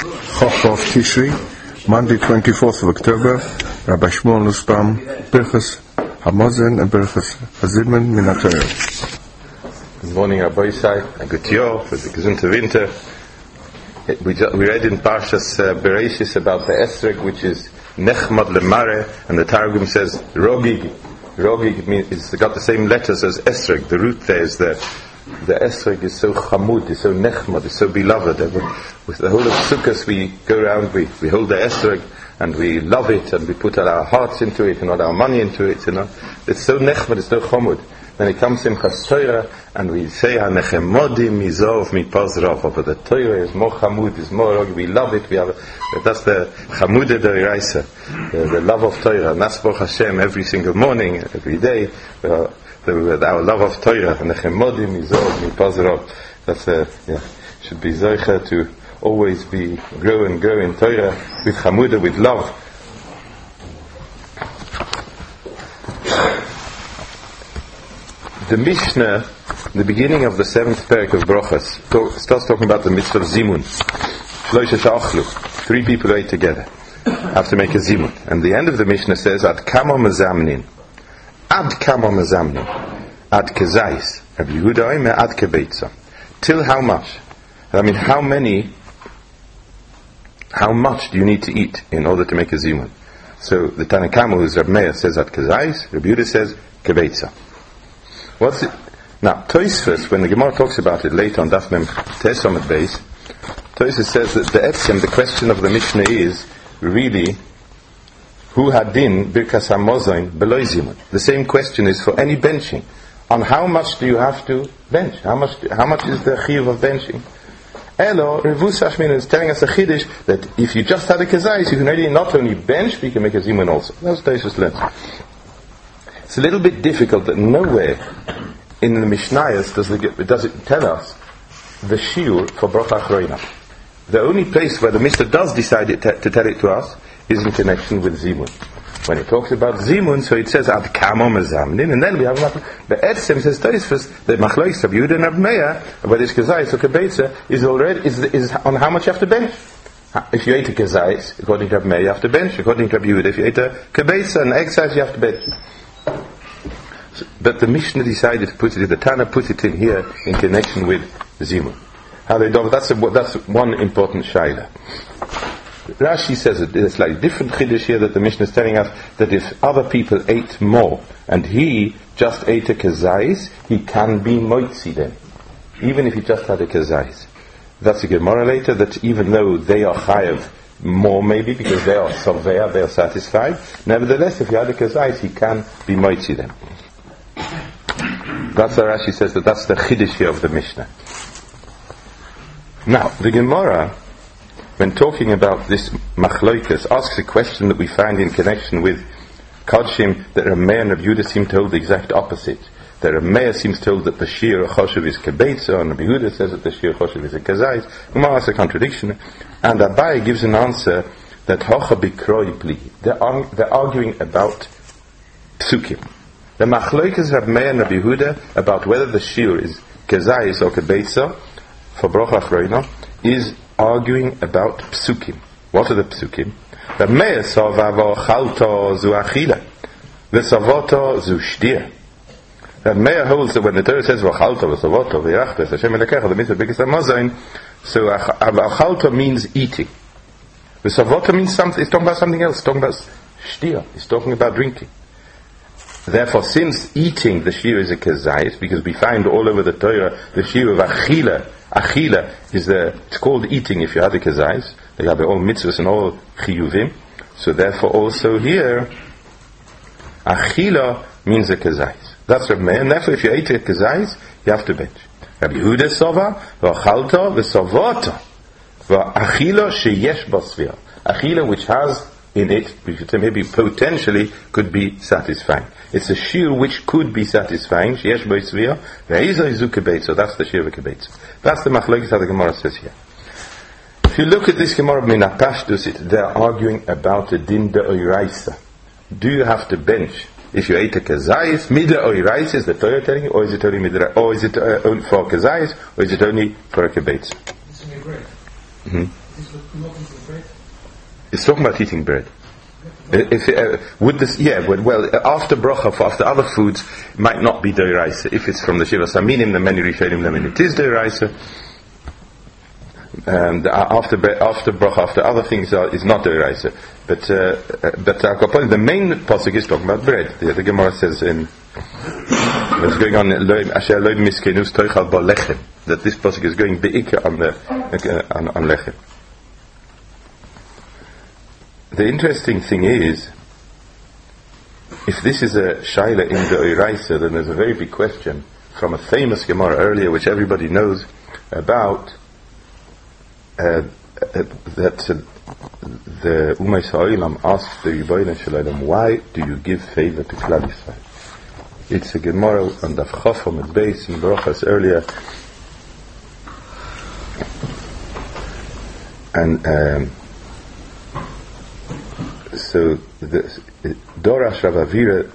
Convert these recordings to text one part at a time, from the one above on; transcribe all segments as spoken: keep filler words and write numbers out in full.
Chof of Tishri, Monday twenty-fourth of October, Rabbi Shmuel Nussbaum, Birchas Hamozen and Birchas Hazidman Min HaTorah. Good morning, Rabbi Isai, and good year for the Gesundte Winter. We, ju- we read in Parshas uh, Bereishis about the Esrog, which is Nechmad Lemare, and the Targum says Rogig. Rogig means it's got the same letters as Esrog. The root there is the the Esrog is so chamud, is so nechmad, is so beloved. With the whole of Sukkot we go around, we, we hold the Esrog and we love it, and we put all our hearts into it and all our money into it. You know, it's so nechmad, it's so chamud. Then it comes in Chas Torah, and we say, "Hanechemodim mizov mipazrav." But the Torah is more chamud, is more. We love it. We have. That's the chamude d'oraisa, the, the love of Torah. And that's Baruch Hashem every single morning, every day. Uh, the, the, our love of Torah, Hanechemodim mizov mipazrav. That's uh, yeah. Should be zoicha to always be grow and grow in Torah with chamude, with love. The Mishnah, the beginning of the seventh parak of Brochas, talk, starts talking about the mitzvah of Zimun. Shloisha sha'achlu, three people ate together, have to make a Zimun. And the end of the Mishnah says, Ad kamo mazamnin, Ad kamo mazamnin, Ad kezais, Rabbi Yehuda oimer Ad kebeitza. Till how much? I mean, how many, how much do you need to eat in order to make a Zimun? So the Tanna Kama, who's Rabbi Meir, says Ad kezais, Rabbi Yehuda says kebeitza. What's it? Now, Tosfos, when the Gemara talks about it later on Daf Mem Tes Amud Beis, Tosfos says that the etzem, the question of the Mishnah is really, who had din birkas hamazon below zimun? The same question is for any benching. On how much do you have to bench? How much? How much is the chiyuv of benching? Elo Revus Hashmin is telling us a chiddush that if you just had a kezayis, you can really not only bench, but you can make a zimun also. That's Tosfos learns. It's a little bit difficult that nowhere in the Mishnayos does, the, does it tell us the shiur for Bracha Achroina. The only place where the Mishnah does decide it te- to tell it to us is in connection with Zimun. When it talks about Zimun, so it says Ad kamo mazamnin, and then we have the Etzem says Tosfos that Machlois Rabbi Yehuda and Rabbi Meir, whether it's kezayis or kebeitza, is already is, is on how much you have to bench. If you ate a kezayis, according to Rabbi Meir, you have to bench. According to Rabbi Yehuda, if you ate a kebeitza, an exercise, you have to bench. But the Mishnah decided to put it, the Tana put it in here in connection with Zimun. How they do, that's, a, that's one important shaila. Rashi says it, it's like different chiddush here that the Mishnah is telling us that if other people ate more and he just ate a kezayis, he can be moitzi then, even if he just had a kezayis. That's a Gemara later, that even though they are chayav more maybe because they are solveya, they are satisfied, nevertheless if he had a kezayis, he can be moitzi then. That's why Rashi says that that's the chiddush here of the Mishnah. Now, the Gemara, when talking about this machloikas, asks a question that we find in connection with Kodshim, that Rabbi Meir and Rabbi Yehuda seem to hold the exact opposite. That Rabbi Meir seems to hold that the shiur choshev is kebeitza, and Rabbi Yehuda says that the shiur choshev is a kezayis. Gemara asks a contradiction, and Abaye gives an answer that hocha bikroi pli. They're arguing about psukim. The machloikas Rabbi Meir and Rabbi Yehuda about whether the shiur is kezayis or kebeitza for Bracha Achroina is arguing about psukim. What are the psukim? Rabbi Meir savava chalto zu achila, v'savoto zu shtir. Rabbi Meir holds that when the Torah says v'chalto v'savoto v'yachtes Hashem elekecha the mitzvah birkas hamazon, so v'chalto means eating. V'savoto means something. It's talking about something else. It's talking about shtir. It's talking about drinking. Therefore, since eating the shiur is a kezayis, because we find all over the Torah the shiur of achila, achila is the, it's called eating if you have the kezayis. They have all mitzvahs and all chiyuvim. So therefore, also here, achila means a kezayis. That's Rabbi Meir. And therefore, if you ate a kezayis, you have to bench. Rabbi Yehuda sova v'achalta v'savota v'achila sheyesh basvir. Achila which has in it, we should say maybe potentially could be satisfying. It's a shiur which could be satisfying. Sheyesh bo tzvia, ve'izah izu kebeitza. That's the shiur of kebeitza. That's the machlokes that the Gemara says here. If you look at this Gemara min hapashtus, it they're arguing about the din de'oraisa. Do you have to bench if you ate a kezayis? Midla oiraisa is the Torah telling you, or is it only or is it uh, only for kezayis, or is it only for a kebeitza? It's in your grave. Mm-hmm. It's talking about eating bread. If, uh, would this, yeah, well, well, after bracha, after other foods, it might not be d'oraisa. If it's from the Shiva Saminim, the many Rishonim, then it is d'oraisa. And after after bracha, after other things, are, is not d'oraisa. But uh, but uh, the main pasuk is talking about bread. The, the Gemara says in what's going on Asher Elohim Miskenus Toichal Ba Lechem, that this pasuk is going be'ikah on the uh, on, on lechem. The interesting thing is, if this is a shaila in the Oiraisa, then there's a very big question from a famous Gemara earlier, which everybody knows about, uh, uh, that uh, the Umay Sa'ilam asked the Yibayna Shalaylam, why do you give favor to Klal Yisrael? It's a Gemara on Daf Chafam at base in Barachas earlier, and um, so the Dorash Rav Avira,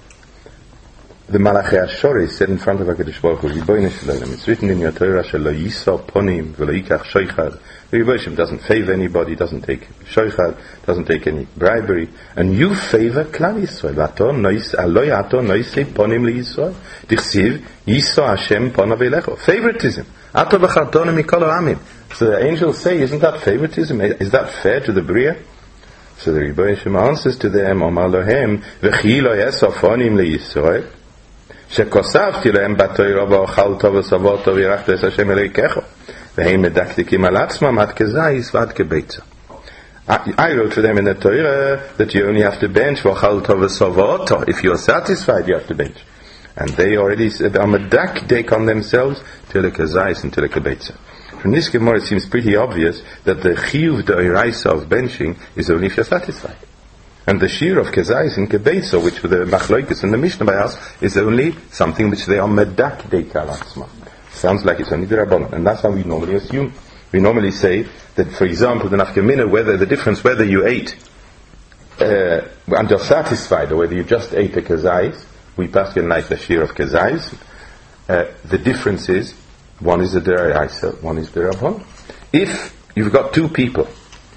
the Malachei Ashore said in front of HaKadosh Baruch Hu, Yibayna Shalaylam, it's written in your Torah, Shelo Yisa Ponim V'lo Yikach Shoichad. The Yibayna doesn't favor anybody, doesn't take Shoichad, doesn't take any bribery, and you favor Klal Yisrael. Ato nois aloy ato noisei ponim liYisrael. Dichsiv Yisa Hashem ponav elecho. Favoritism. Ato v'chartonu mikol ha'amim. So the angels say, isn't that favoritism? Is that fair to the Bria? So the Rebbe answers to them, Omar Lohem, V'chi lo yesofonim liYisrael, shekosavti lehem batoira v'ochal tov v'savoto v'yirachta es Hashem eleikecho, v'heim medaktikim al atzmam ad kezayis v'ad kebeitza. I wrote for them in the Torah that you only have to bench v'ochal tov v'savoto. If you are satisfied, you have to bench. And they already said, on medak, take on themselves, till a kezayis and till a kebeitza. From this Gemara, it seems pretty obvious that the chiyuv d'oraisa of benching is only if you're satisfied, and the shir of kezayis and kebeitza, which were the machloikas and the Mishnah by us, is only something which they are medak deikal atzma. Sounds like it's only the Rabbanon, and that's how we normally assume. We normally say that, for example, the nafkamina, whether the difference whether you ate uh, and you're satisfied, or whether you just ate a kezayis, we pass in like the shir of kezayis. Uh, the difference is, one is the d'oraisa, one is the Rabbanon. If you've got two people,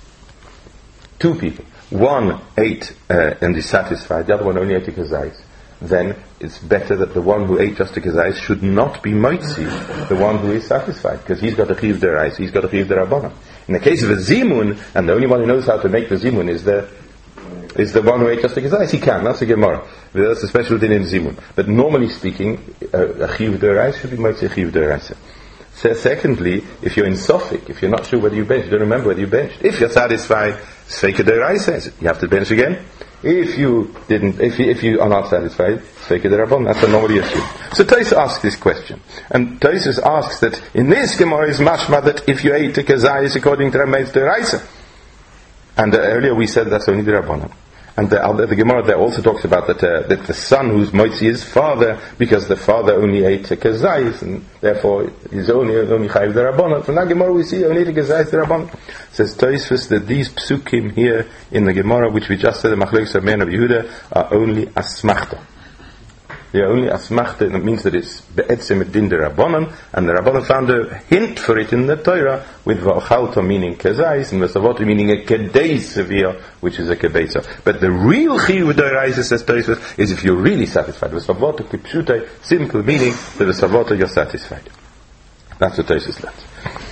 two people, one ate uh, and is satisfied, the other one only ate a kezayis, then it's better that the one who ate just a kezayis should not be moitzi, the one who is satisfied, because he's got a chiyuv d'oraisa, he's got a chiyuv d'Rabbanan. In the case of a zimun, and the only one who knows how to make the zimun is the is the one who ate just a kezayis, he can, that's a Gemara. That's a special din in zimun. But normally speaking, a chiyuv d'oraisa should be moitzi a chiyuv d'oraisa. So secondly, if you're in Suffolk, if you're not sure whether you benched, you don't remember whether you benched, if you're satisfied, Sveika d'oraisa, you have to bench again. If you didn't, if you, if you are not satisfied, Sveika d'Rabbanan, that's what normally assumed. So Tosfos asks this question, and Tosfos asks that in this Gemara is mashma that if you ate a kezayis according to Ramesh d'oraisa, and uh, earlier we said that's only the Rabbanan. And the, uh, the Gemara there also talks about that uh, that the son who's moitzi is father, because the father only ate a kezayis, and therefore he's only only chayiv the Rabbanan. From that Gemara we see only the kezayis the Rabbanan. Says Tosfos that these psukim here in the Gemara, which we just said, the machlokes of men of Yehuda, are only asmachta. They are only asmachta, and it means that it's be'etzem et din de Rabbanan, and the Rabbanan found a hint for it in the Torah, with v'ochalto meaning kezayis, and v'savoto meaning a kedei severe, which is a kebeitza. But the real chiyuv d'oraisa, says Tosfos, is if you're really satisfied. V'savoto kipshutai, simple meaning that v'savoto you're satisfied. That's what Tosfos learns.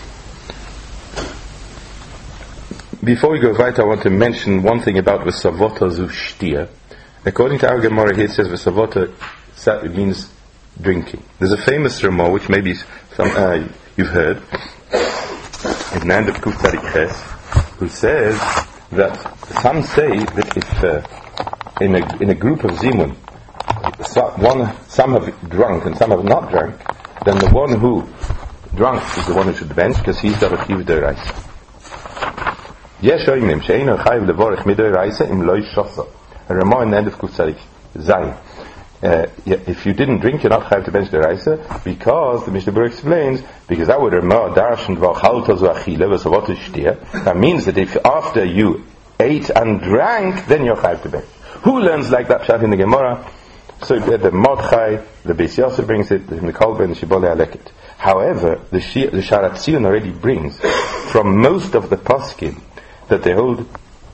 Before we go right, I want to mention one thing about v'savoto zu shtia. According to our Gemara here, it says v'savoto, it means drinking. There's a famous Ramah, which maybe some, uh, you've heard, in Nand of Kuftarik Ches, who says that some say that if uh, in a in a group of zimun, some, one some have drunk and some have not drunk, then the one who drunk is the one who should bench, because he's got a chiyuv d'oraisa. Yesh oimim she'eino chayiv levorich midoraisa im lo yishasa. A Ramah in the end of Kuftarik Zayin. Uh, yeah, if you didn't drink, you're not chayav to bench d'oraisa, because the Mishnah Berurah explains, because that would Ramah darshan v'ochalto zu achile v'savoto shtia. That means that if after you ate and drank, then you're chayav to bench. Who learns like that pshat in the Gemara? So uh, the Mordechai, the Beis Yosef brings it, the Mikol ben Shibbolei Aleket. However, the, Shia, the Sharat Zion already brings from most of the poskim that they hold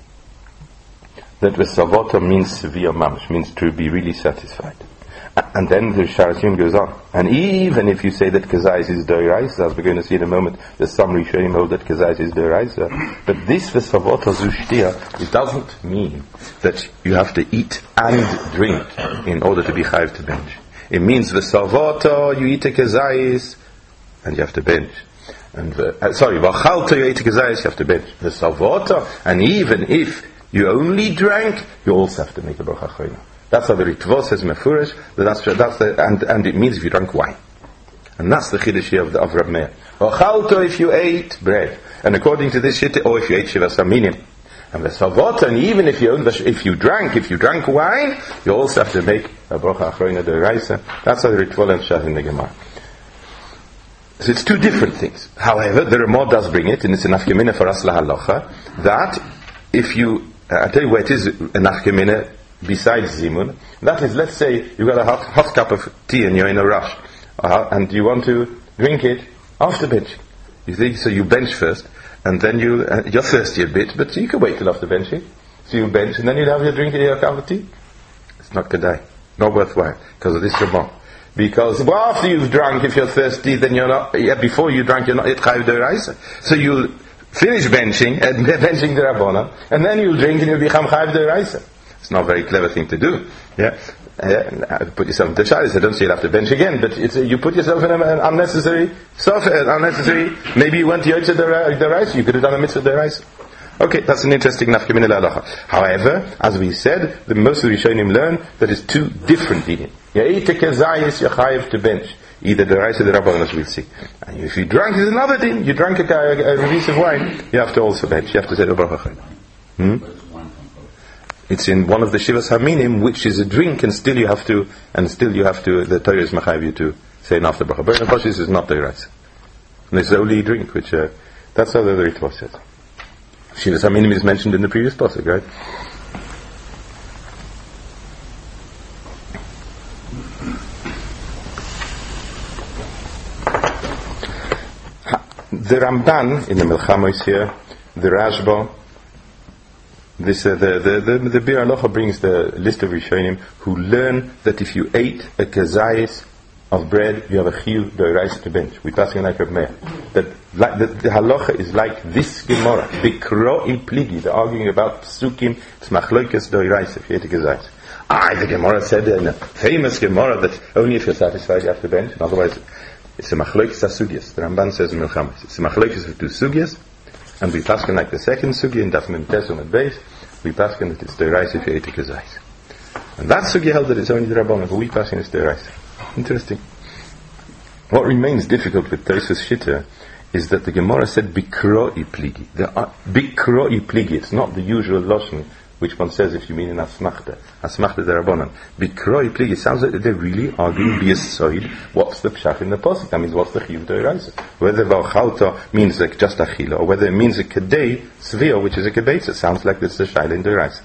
that Vesavota means severe mamash, means to be really satisfied. And then the Sharat Zion goes on. And even if you say that Kazais is Doiraisa, as we're going to see in a moment, there's some Rishonim hold that Kazais is Doiraisa. But this Vesavota Zushtia, it doesn't mean that you have to eat and drink in order to be chayiv to bench. It means Vesavota, you eat a Kazais, and you have to bench. And the, uh, sorry, Vachalta, you eat a Kazais, you have to bench. Vesavota, and even if you only drank, you also have to make a bracha chayna. That's how the Ritva says mefurish. That's that's the and and it means if you drank wine, and that's the chiddush of the of Rab Meir. Ochalto if you ate bread, and according to this shit, or if you ate shivas aminim, and the savota, and even if you own the, if you drank if you drank wine, you also have to make a bracha achroina deraisa. That's how the Ritva and Shah in the Gemara. So it's two different things. However, the Ramah does bring it, and it's an afkemina for us lahalacha that if you I tell you where it is an afkemina besides zimun. That is, let's say you've got a hot, hot cup of tea and you're in a rush, uh, and you want to drink it after benching. You think so? You bench first, and then you uh, you're thirsty a bit, but you can wait till after benching. So you bench, and then you have your drink your cup of tea. It's not kedai, not worthwhile because of this Ramah. Because well, after you've drunk, if you're thirsty, then you're not. Yeah, before you drank, you're not yet chayiv d'oraisa. So you finish benching and benching the Rabbana, and then you'll drink and you'll become chayiv d'oraisa. It's not a very clever thing to do. Yeah, uh, put yourself in the shadows. I don't say you'll have to bench again, but it's, uh, you put yourself in an unnecessary, self, uh, unnecessary. Maybe you went to Yotze Deraisa. You could have done a mitzvah Deraisa. Okay, that's an interesting nafkamina l'alacha. However, as we said, the most of the Rishonim learn that it's two different dinim. Ya'ite kezayis yachayev to bench. Either Deraisa or the Rabbanan, as we'll see. And if you drank, is another din. You drank a, a, a release of wine, you have to also bench. You have to say the bracha. Hmm? It's in one of the Shivas Haminim, which is a drink, and still you have to, and still you have to, the Torah is machayev you to say an after bracha. But of course, this is not the Deraisa. And it's only a drink, which, uh, that's how the Ritva says. Shivas Haminim is mentioned in the previous pasuk, right? The Ramban in the Milchamos here, the Rashba, this uh, the the the, the Bir Halacha brings the list of Rishonim who learn that if you ate a kazayis of bread, you have a chiyuv d'oraisa to bench. We pass in like Reb Meir. That like the, the halacha is like this Gemara, Bikro im Pligi. They're arguing about psukim. It's machlokas d'oraisa if you ate a kazayis. Ah, the Gemara said in a famous Gemara that only if you're satisfied you have to bench, and otherwise. It's a machlokes sugyas. The Ramban says in Milchamos. It's a machlokes of two sugyas, and we paskin like the second sugya in Daf Mem Tes Amud Beis. We paskin that it's deraisa if you ate a kazayis, and that sugya held that it's only the Rabbanan, but we paskin it's deraisa. Interesting. What remains difficult with Tosfos Shitta is that the Gemara said bikroi pligi. The bikroi pligi. It's not the usual lashon which one says if you mean in asmachta, asmachta derabanan. Bikroi pligi sounds like they're really arguing biyasoid. What's the pshat in the pasuk? That means what's the chiyuv d'oraisa? Whether valchalta means like just achila, or whether it means a kedei svia, which is a kebeitza. It sounds like this is a shaila in d'oraisa.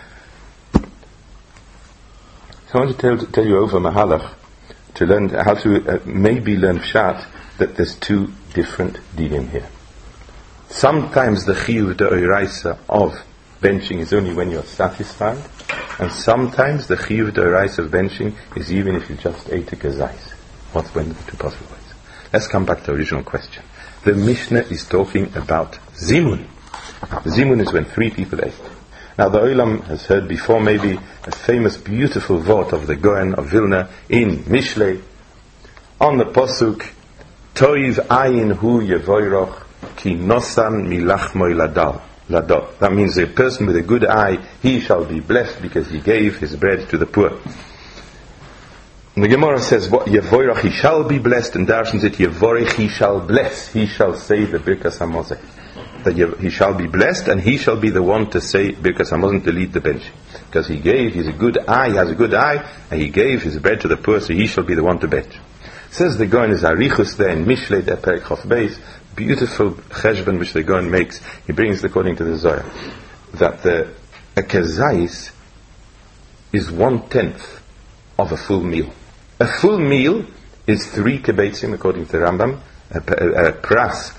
So I want to tell, tell you over mahalach to learn how to uh, maybe learn pshat that there's two different dinim here. Sometimes the chiyuv d'oraisa of benching is only when you're satisfied, and sometimes the chiyuv d'oraisa of benching is even if you just ate a kazayis. What's when the two possible ways? Let's come back to the original question. The Mishnah is talking about zimun. Zimun is when three people ate. Now the Olam has heard before maybe a famous beautiful vort of the Goen of Vilna in Mishlei on the pasuk Toiv ayin hu yevoiroch ki nosan milachmoi ladal. That means a person with a good eye, he shall be blessed because he gave his bread to the poor. And the Gemara says, what Yevorach, he shall be blessed, and Darshan said, Yevorach, he shall bless, he shall say the Birkas HaMazon. That he shall be blessed, and he shall be the one to say Birkas HaMazon to lead the bench. Because he gave, he's a good eye, he has a good eye, and he gave his bread to the poor, so he shall be the one to bench. Says the Goen is Arichus there in Mishlei, der Perek Chof Beis, beautiful cheshbon which the Goen makes. He brings according to the Zohar that the a kazayis is one tenth of a full meal. A full meal is three kibbetzim, according to the Rambam. A, a, a pras,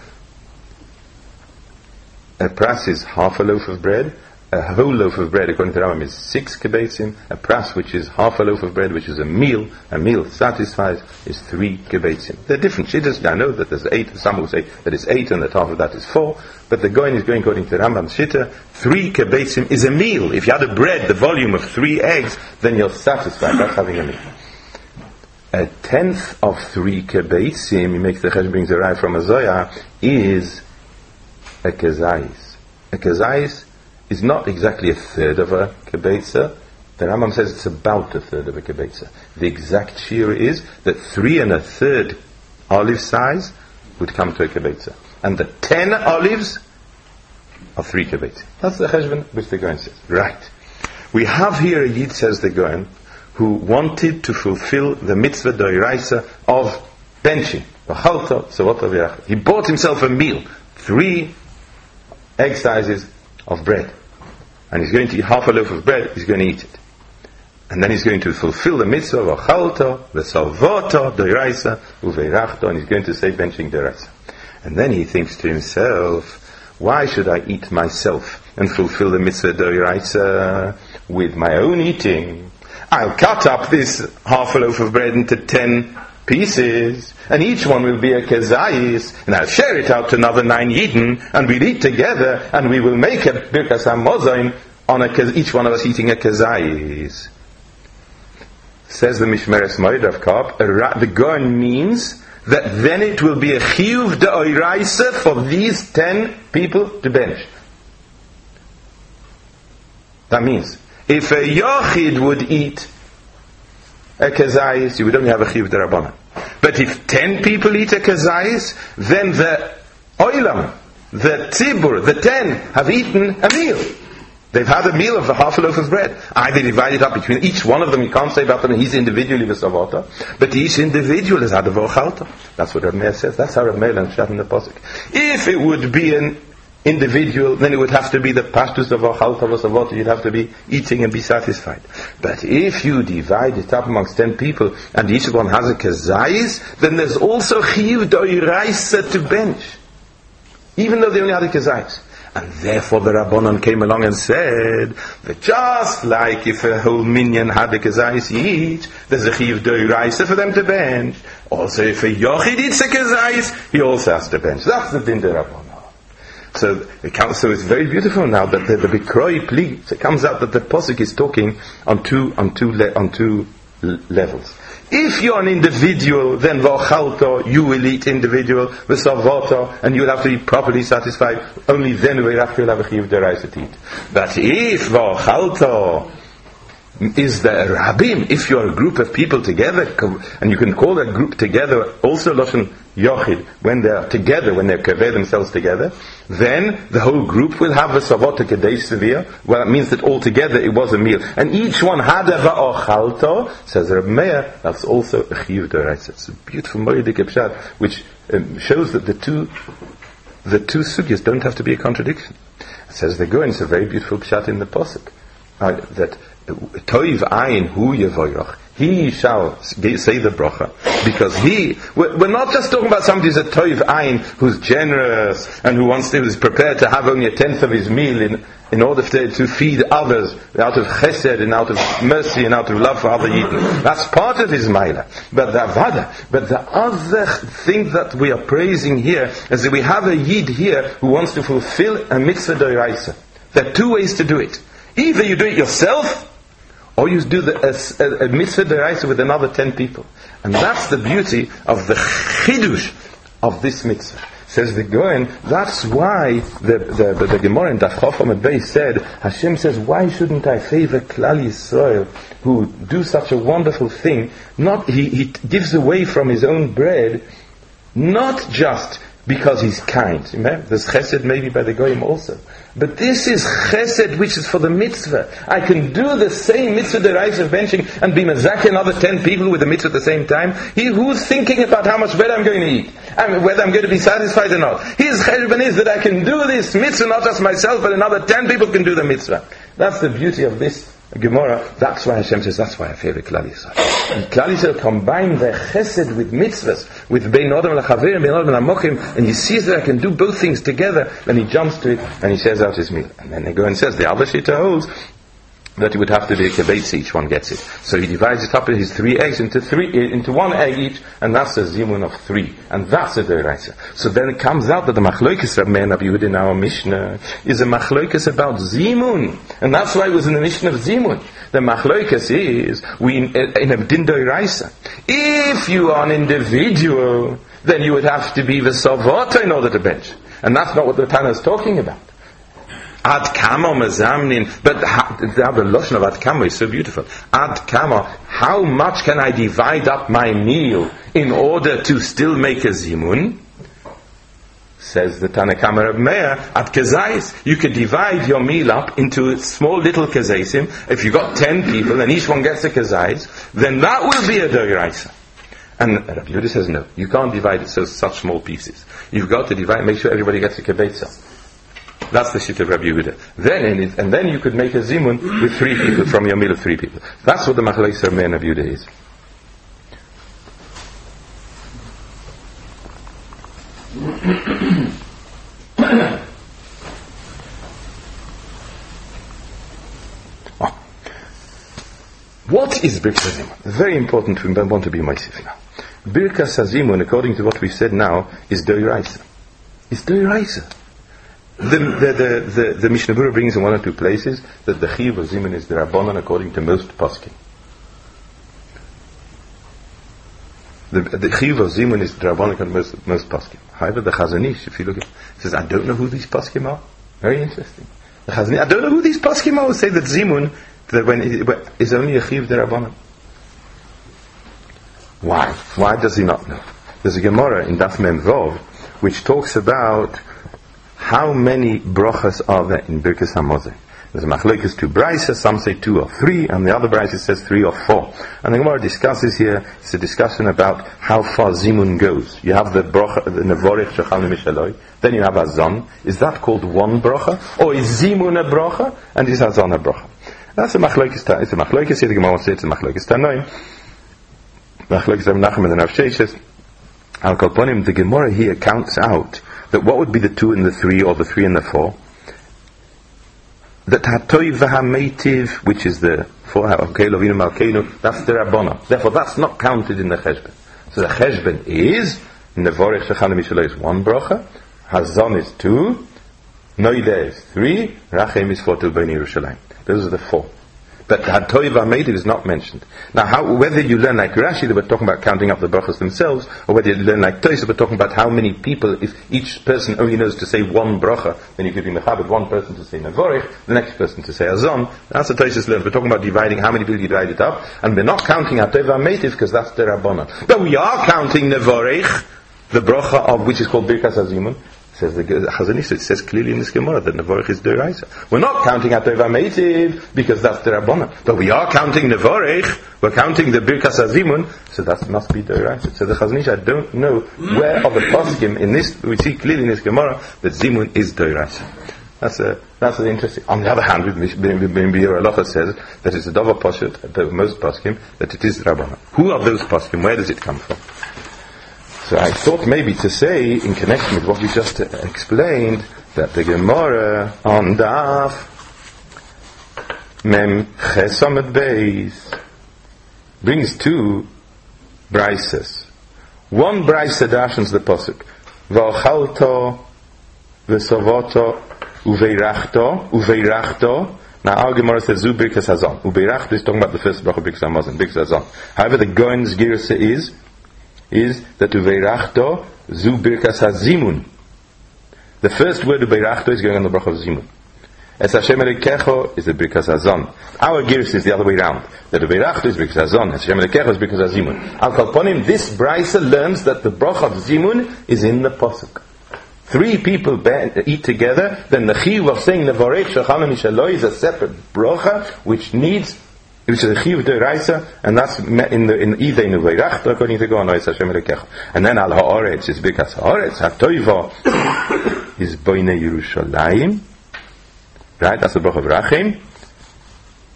a pras is half a loaf of bread. A whole loaf of bread, according to the Rambam, is six kibbetzim. A pras, which is half a loaf of bread, which is a meal, a meal satisfies, is three kibbetzim. They're different shittas. I know that there's eight. Some will say that it's eight, and that half of that is four. But the Goin is going according to the Rambam's shitta. Three kibbetzim is a meal. If you had a bread, the volume of three eggs, then you're satisfied. That's having a meal. A tenth of three kibbetzim, he makes the Chesh brings a rai from a zoya, is a kezayis. A kezayis is not exactly a third of a kibetza. The Rambam says it's about a third of a kibetza. The exact shir is that three and a third olive size would come to a kibetza. And the ten olives are three kibetza. That's the cheshbon which the Goen says. Right. We have here a yid, says the Goen, who wanted to fulfill the mitzvah doiraisa of benching. He bought himself a meal. Three egg sizes of bread. And he's going to eat half a loaf of bread, he's going to eat it. And then he's going to fulfill the mitzvah of Achalto, V'salvoto, Doiraisa, Uveirachto, and he's going to say benching Doiraisa. And then he thinks to himself, why should I eat myself and fulfill the mitzvah Doiraisa with my own eating? I'll cut up this half a loaf of bread into ten pieces, and each one will be a kezayis, and I'll share it out to another nine yidden, and we'll eat together, and we will make a birkas hamozain on a, each one of us eating a kezayis. Says the Mishmeres Moed of Kop, the Goen means that then it will be a chiyuv de'oraisa for these ten people to bench. That means, if a yochid would eat a kezayis, you would only have a chiyuv derabanan. But if ten people eat a kezayis, then the oilam, the tzibur, the ten have eaten a meal. They've had a meal of a half a loaf of bread. Either divide it up between each one of them. You can't say about them he's individually v'savota, but each individual has had a vochalta. That's what Rav Meir says. That's how Rav Meir and Shat in the Pasuk. If it would be an individual, then it would have to be the pashtus of vochalta v'savota. You'd have to be eating and be satisfied. But if you divide it up amongst ten people and each one has a kezayis, then there's also chiyuv doiraisa to bench, even though they only had a kezayis. And therefore the Rabbanon came along and said that just like if a whole minyan had a kezayis each, there's a chiyuv doiraisa for them to bench. Also if a yochid eats a kezayis, he also has to bench. That's the din de Rabbanon. So it comes, so it's very beautiful now that the, the Bikroi Pli, so it comes out that the Pasuk is talking on two on two le, on two l- levels. If you're an individual, then v'ochalto, you will eat individual, v'savoto, and you'll have to be properly satisfied. Only then you'll have a chiyuv deraisa to eat. But if v'ochalto is the rabim, if you're a group of people together, and you can call that group together also loshen yochid, when they're together, when they kaveh themselves together, then the whole group will have a savota kedei severe. Well, it means that all together it was a meal, and each one had a va'ochalto. Says Reb Meir, that's also a chiyuv deraisa. It's a beautiful moedik pshat, which um, shows that the two the two sugyas don't have to be a contradiction. It says the Goen, it's a very beautiful pshat in the pasuk, uh, that Toiv ayin hu yevoyrach. He shall say the bracha, because he. We're not just talking about somebody who's a toiv ayin, who's generous and who wants to, who's prepared to have only a tenth of his meal in in order to, to feed others out of chesed and out of mercy and out of love for other yidden. That's part of his maila. But the avada, but the other thing that we are praising here is that we have a yid here who wants to fulfill a mitzvah doiraisa. There are two ways to do it. Either you do it yourself, or you do the, a, a, a mitzvah deraisa with another ten people. And that's the beauty of the chidush of this mitzvah. Says the Goen, that's why the, the, the, the Gemara in Daf Chof Amud Beis said, Hashem says, why shouldn't I favor Klal Yisrael, who do such a wonderful thing? Not, he, he gives away from his own bread, not just because he's kind. Remember? There's chesed maybe by the Goyim also. But this is chesed which is for the mitzvah. I can do the same mitzvah deraisa of benching and be mazakeh another ten people with the mitzvah at the same time. He who's thinking about how much bread I'm going to eat, and whether I'm going to be satisfied or not. His cheshbon is that I can do this mitzvah, not just myself, but another ten people can do the mitzvah. That's the beauty of this Gemara, that's why Hashem says, that's why I favor Klal Yisrael. Klal Yisrael combine their chesed with mitzvahs, with bein adam l'chaver and bein adam l'mochim, and he sees that I can do both things together, and he jumps to it, and he says out his meal. And then they go and says, the other shita holds that it would have to be a kibetz, each one gets it. So he divides it up in his three eggs into three, into one egg each, and that's a zimun of three. And that's a deraisa. So then it comes out that the machloikis Rab Meir Rabbi Yehuda in our Mishnah is a machloikis about zimun. And that's why it was in the Mishnah of zimun. The machloikis is, we in, in a din deraisa. If you are an individual, then you would have to be the savoto in order to bench. And that's not what the Tana is talking about. Ad kama mazamnin, but the other lotion of ad kama is so beautiful. Ad kama, how much can I divide up my meal in order to still make a zimun? Says the Tanakama Reb Meir, at kazais, you could divide your meal up into small little kazaisim. If you got ten people and each one gets a kazais, then that will be a doraisa. And Rabbi Yehuda says no, you can't divide it so such small pieces. You've got to divide, make sure everybody gets a kibetza. That's the shit of Rabbi Yehuda. Then in it, and then you could make a zimun with three people from your meal of three people. That's what the machlokes Reb Meir and Rabbi Yehuda is. Oh. What is Birkas Hazimun? Very important. We want to be Moisif now. Birkas Hazimun, according to what we said now, is Doiraisa. It's Doiraisa. The, the, the, the, the Mishnah Berurah brings in one or two places that the Chiyuv of Zimun is the Rabbanon according to most poskim. The, the Chiyuv of Zimun is the Rabbanon according to most, most poskim. However, the Chazon Ish, if you look at it, says, I don't know who these poskim are. Very interesting. The Chazon Ish, I don't know who these poskim are who say that Zimun that when it, is only a Chiyuv the Rabbanon. Why? Why does he not know? There's a Gemara in Daf Mem Vov which talks about how many brachas are there in Birkas HaMazon. There's a machlokes two braysos, some say two or three, and the other brayso says three or four. And the Gemara discusses here, it's a discussion about how far Zimun goes. You have the bracha, the Nevorich Shechal Mishaloi, then you have Azon. Is that called one bracha? Or is Zimun a bracha, and is Azon a bracha? That's a machlokes, it's a machlokes here, the Gemara says it's a machlokes Tanoim. Machlokes Rav Nachman and Rav Sheshes. Al Kalponim, the Gemara here counts out that what would be the two and the three, or the three and the four? That Hatoy v'hameitiv, which is the four, okay, Lovinu Malkeinu, that's the Rabbana. Therefore, that's not counted in the Cheshben. So the Cheshben is Nevorech Shechana Mishalei is one bracha, Hazon is two, Noideh is three, Rachem is four till Bnei Yerushalayim. Those are the four. But Hatoy v'hameitiv is not mentioned. Now, how, whether you learn like Rashi, that we're talking about counting up the brachas themselves, or whether you learn like Tosfos, we're talking about how many people, if each person only knows to say one bracha, then you could be mechabed one person to say Nevorech, the next person to say Azon. That's what Tosfos learns. We're talking about dividing how many people you divide it up, and we're not counting Hatoy v'hameitiv because that's the Rabbanan. But we are counting Nevorech, the bracha of which is called Birkas Hazimun. Says the Chazon Ish, it says clearly in this Gemara that Nevorech is Doraisa. We're not counting Hatoy v'hameitiv because that's the Rabbanan, but we are counting Nevorech. We're counting the Birkas Hazimun, so that must be Doraisa. So the Chazon Ish, I don't know where of the poskim in this we see clearly in this Gemara that Zimun is Doraisa. That's a that's an interesting. On the other hand, Ben Biur Halacha says that it's a Dover Poshet, the most poskim, that it is Rabbanan. Who are those poskim? Where does it come from? So I thought maybe to say, in connection with what we just uh, explained, that the Gemara on Daf Mem Chesamet Beis brings two braises. One braisa dashens the pasuk V'ochalto v'sovoto uveirachto uveirachto. Now our Gemara says Zu Birkas Hazon. Uveirachto is talking about the first bracha Birkas Hamazon, Birkas Hazon. However, the Goen's Girsa is is that Uveirachto Zu Birkas Hazimun. The first word Uveirachto is going on the bracha of Zimun. Es Hashem Elokecho is the Birkas Hazon. Our Girs is the other way around. That Uveirachto is Birkas Hazon. Es Hashem Elokecho is Birkas Hazimun. Al Kalponim, this Braisa learns that the bracha of Zimun is in the pasuk. Three people eat together, then the Chiyuv of saying Nevorech Shechana Mishaloi is a separate bracha which needs, which is a Chiyuv D'Oraisa, and that's in the in either in the Veirach, according to God, it's Hashem Elokecho. And then Al Haaretz is Birkas Haaretz, Hatoiva is Bnei Yerushalayim, right? That's the bracha of Rachem.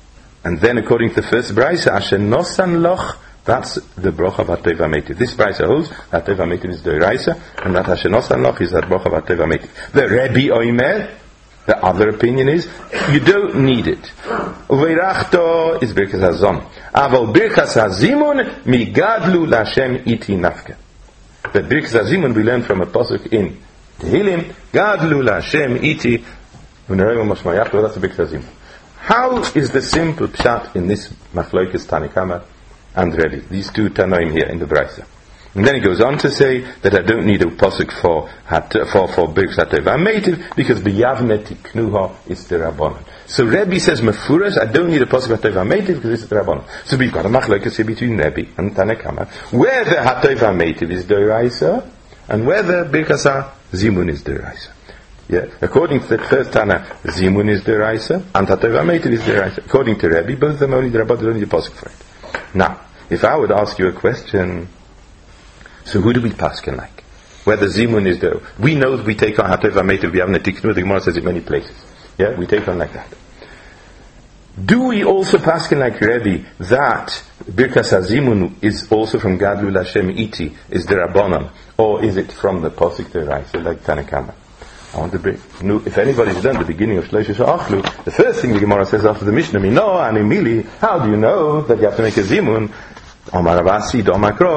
And then according to the first Braisa, Asher Nosan Loch, that's the Brocha Vateva Metiv. This Braisa holds that Teva Metiv is the Raisa, and that Asher Nosan Loch is that Brocha Vateva Metiv. The Rebbe Oimer, the other opinion is, you don't need it. Uveirachto is Birkas Hazon. Aval Birkas Hazimun migadlu Lashem iti nafka. The Birkas Hazimun we learn from a pasuk in Tehillim, Gadlu Lashem iti v'nerayim mashmayach. That's the Birkas Hazimun. How is the simple pshat in this Machlokes Tanakama and Rebbe, these two Tanoim here in the Braisa? And then he goes on to say that I don't need a pasuk for for for Birkas HaTeva Metiv because b'yavne tiknuha is the Rabbanon. So Rebbe says Mefurash, I don't need a pasuk HaTeva Metiv because it's the Rabbanon. So we've got a machlokes here between Rebbe and Tanakama whether HaTeva Metiv is the Raisa and whether Birkas Zimun is the Raisa. Yeah, according to the first Tana, Zimun is the Raisa and HaTeva Metiv is the Raisa. According to Rebbe, both of them only the Rabbanon, don't need a pasuk for it. Now, if I would ask you a question, so who do we paskin like? Whether Zimun is the... We know we take on HaTeva Metiv, we have a tiknu, the Gemara says it many places. Yeah, we take on like that. Do we also paskin like Rebbe that Birkas HaZimun is also from Gadlu Lashem Iti, is the Rabbanon, or is it from the Posik Deraisa, like Tanakama? I want to bring... No, if anybody's done the beginning of Shloisha Achlu, the first thing the Gemara says after the Mishnah, no, and Emili, how do you know that you have to make a Zimun? Nobody said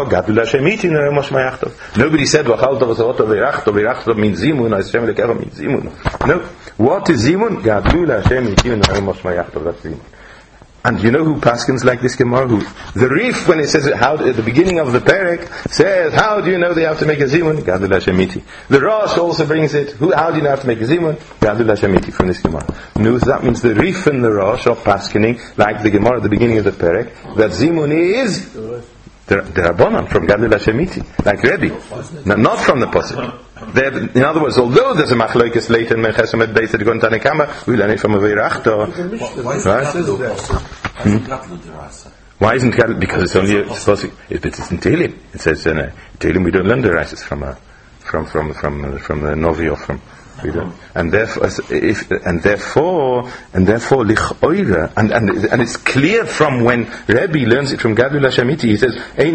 Wachalta v'Savota v'Irachta v'Irachta means Zimun, Hashem Lekecha means Zimun. No. What is Zimun? Gadlu Hashem Itin Mashmayachtav. That's Zimun. And you know who paskins like this Gemara? Who the Rif, when it says it, how at the beginning of the Perek, says, how do you know they have to make a Zimun? Gadlu Hashem Iti. The Rosh also brings it. Who? How do you know have to make a Zimun? Gadlu Hashem Iti from this Gemara. No, so that means the Rif and the Rosh are paskening like the Gemara at the beginning of the Perek that Zimun is the, the Rabbanon from Gadlu Hashem Iti, like Rebbe, no, not from the Pasuk. In other words, although there's a machlokes later in Menchesem et Beis that go in Tanakama, we learn it from a Veirachta. Right? Hmm? Why isn't Gadol? Because it's only a, suppose it, it's in Tehillim. It says in uh, Tehillim we don't learn the Raisa from uh, from from from uh, from the Novi or from. We don't. And therefore, if, and therefore, and therefore, lichoira, and, and and it's clear from when Rebbe learns it from Gadol Hashem Iti. He says,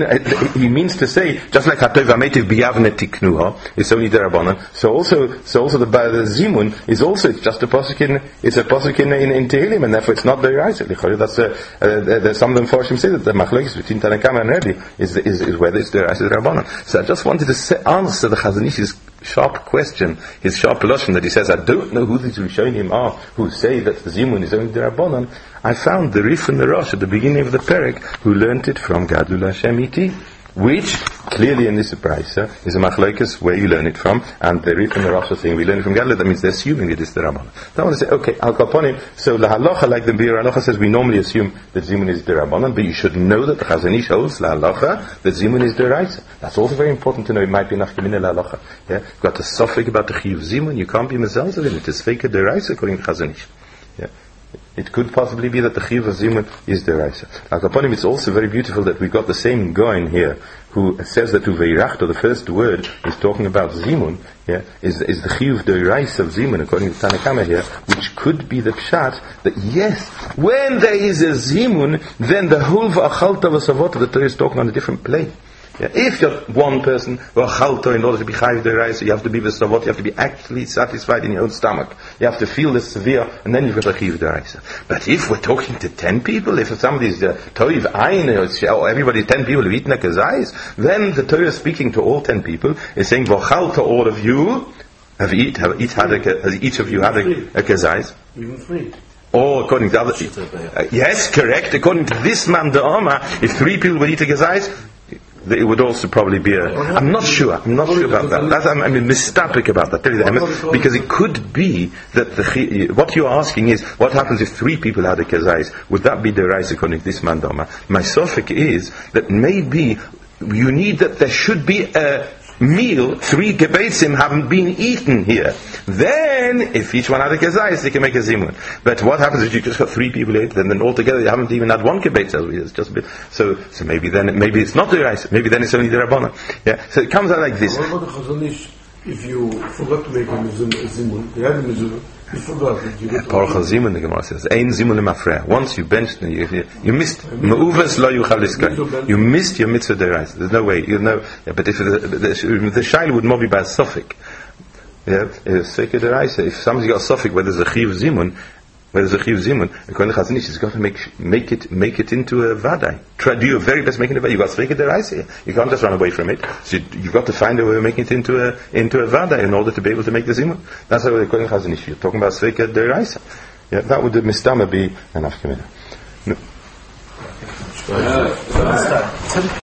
he means to say, just like HaTeva Metiv biyavne tiknuha, it's only the Rabbanan. So also, so also the, the Zimun is also it's just a pasuk in, it's a pasuk in in, in Tehillim, and therefore it's not the Raisa. Lichoira, that's a, uh, there's some of them Forshim say that the machlokes between Tanakama and Rebbe is is, is whether it's the Raisa or the Rabbanan. So I just wanted to say, answer the Chazon Ish's sharp question, his sharp lashon that he says, I don't know who these Rishonim are who say that the Zimun is only the Rabbanan. I found the Rif and the Rosh at the beginning of the Perek who learnt it from Gadol Hashem Iti, which clearly in this Braisa is a machlokes where you learn it from, and the Rif and the Rosh are saying we learn it from Gadol. That means they're assuming it is the Rabbanan. I want to say, okay, Al Kaponim. So the halacha, like the Bir halacha says, we normally assume that Zimun is the Rabbanan, but you should know that the Chazon Ish holds la halacha that Zimun is the Raisa. That's also very important to know. It might be nafkamina la halacha. Yeah, you've got to suffix about the chiyuv Zimun. You can't be mezalzel in it. It's fake the Raisa according to Chazon Ish. Yeah. It could possibly be that the chiyuv of Zimun is the Raisa. Al Kaponim, it's also very beautiful that we've got the same Goin here who says that Uveirachto, the first word, is talking about Zimun, yeah, is, is the chiyuv the Raisa of Zimun, according to Tanakama here, which could be the pshat that yes, when there is a Zimun, then the whole V'achalta v'Savota, the Torah is talking on a different plane. Yeah, if you're one person, v'achalta, in order to be chayiv d'oraisa, you have to be v'savot, you have to be actually satisfied in your own stomach. You have to feel the severe, and then you've got a chayiv d'oraisa. But if we're talking to ten people, if somebody's uh, toiv ayin, or everybody, ten people have eaten a kazais, then the Torah speaking to all ten people is saying, v'achalta, all of you have eat, have each had a, has each of you had a, a kazais. Even free. Or according to other, uh, yes, correct. According to this man, the Oma, if three people would eat a kazais, it would also probably be a... I'm not sure. I'm not sure about that. That's, I'm, I'm mistapic about that. Tell you that. Because it could be that the... What you're asking is, what happens if three people had a kazais? Would that be the rise according to this mandama? My sophic is that maybe you need that there should be a meal, three gebeitzim haven't been eaten here. Then, if each one had a kazais, they can make a zimun. But what happens if you just got three people eat, then, then altogether you haven't even had one kebeitz? It's just a bit. So, so maybe then, maybe it's not the rice. Maybe then it's only the Rabbana. Yeah. So it comes out like this. What about the Chazon Ish? If you forgot to make a zimun, you had a mezuzah, Parachal Zimun, the Gemara says, Ein Zimun Lemafreya. Once you benched, you, you missed. Me'uvas lo yuchal. You missed your mitzvah deraisa. There's no way. You know. But if the the, the shaila would more be by a suffix. Yeah, it's Sveka deraisa. If somebody's got a suffix where there's a chiv zimun, where there's a chiv zimun, according to Chazon Ish, he's got to make make it make it into a vadai. Try do your very best making it. You got Sveka deraisa. You can't just run away from it. So you, you've got to find a way of making it into a into a vadai in order to be able to make the zimun. That's how according to Chazon Ish, you're talking about Sveka deraisa. Yeah, that would the mistama be an afkamina. No.